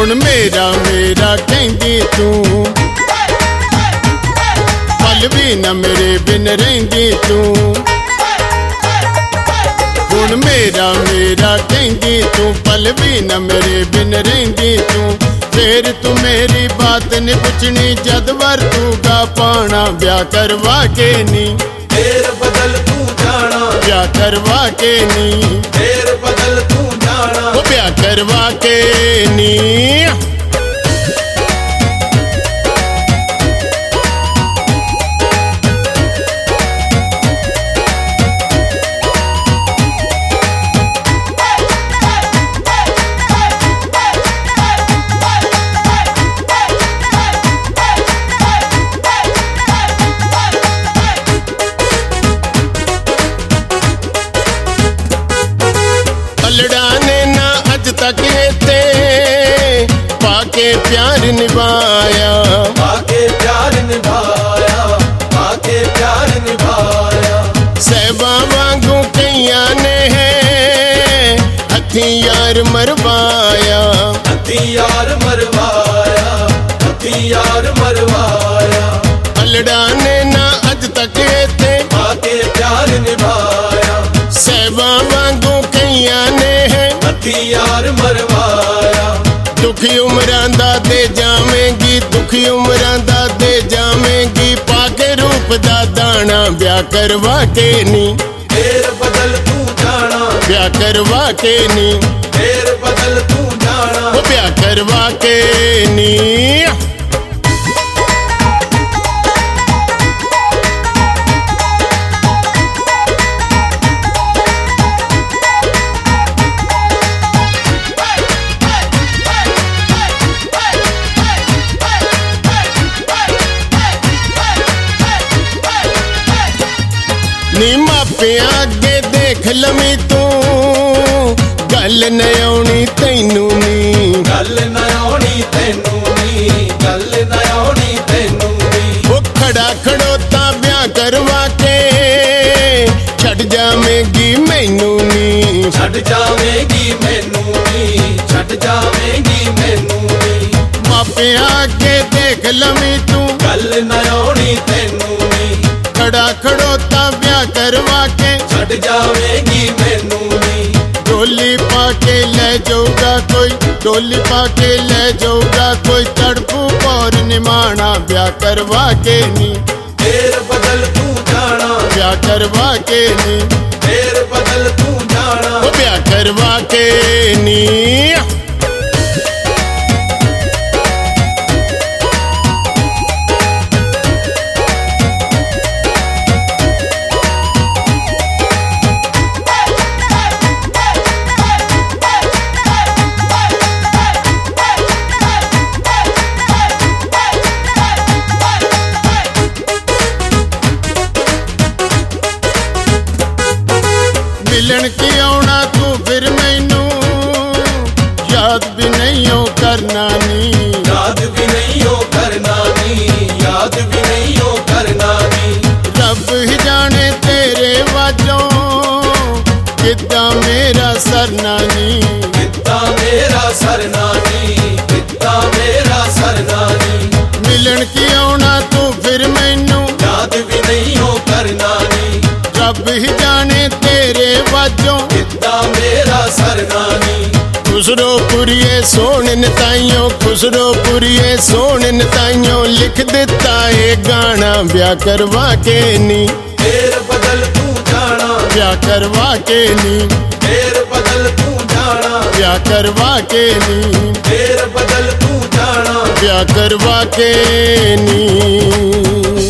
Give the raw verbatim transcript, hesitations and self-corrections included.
हुण मेरा मेरा कहंदी तू पल भी न मेरे बिन रहिंदी तू हुण मेरा मेरा कहंदी तू पल भी न मेरे बिन रहिंदी तू फिर तू मेरी बात नहीं पुछनी जद वरतूगा पाना ब्याह करवा के नी फिर बदल तू जाना ब्याह करवा के नी फिर बदल तू जाना वो ब्याह करवा के नी तक ते पाके प्यार निभाया पाके प्यार निभाया पाके प्यार निभाया सहबा वांगू कईया ने है हथी यार मरवाया हथी यार मरवाया हथी यार मरवाया अलड़ा ने ना अज तक ते पाके प्यार निभाया सहबा वांगू कईया ने है यार मरवाया दुखी उम्रां दा दे जावेंगी दुखी उम्रां दा दे जावेंगी पाके रूप दा दाना ब्याह करवा के नी फिर बदल तू जाना ब्याह करवा के नी फिर बदल तू जाना वो ब्याह करवा के नी नी मापे आगे देख लमी तू गल न आउणी तैनू नी गल न आउणी तैनू नी गल न आउणी तैनू नी वो खड़ा खड़ोता ब्याह करवा के छड़ जावेंगी मैनू नी छड़ जावेंगी मैनू नी छड़ जावेंगी मैनू नी मापे आगे देख लमी तू गल न आउणी तैनू नी खड़ा खड़ोता ब्याह करवा के छड़ जावेगी मैनू नी डोली पाके ले जाऊगा कोई डोली पाके ले जाऊगा कोई तड़पू और निमाना ब्याह करवा के नी फिर बदल तू जाना ब्याह करवा के नी फिर बदल तू जाना वो ब्याह करवा के नी मिलन की आना तू फिर मैनू याद भी नहीं हो करना नी याद भी नहीं हो करना नी याद भी नहीं हो करना नी रब ही जाने तेरे वाजों कितना मेरा सरना नी कितना मेरा सरना नी कितना मेरा सरना नी मिलन की आना तू फिर मैनू याद भी नहीं हो करना नी रब ही जाने तेरे वाजों कितना मेरा सरना नी खुसरो पुरिये सोने ताइयों खुसरो पुरिये सोने ताइयों लिख देता है गाना ब्याह करवा के नी फिर बदल तू जाना ब्याह करवा के नी फिर बदल तू जाना ब्याह करवा के नी फिर बदल तू जाना ब्याह करवा के नी।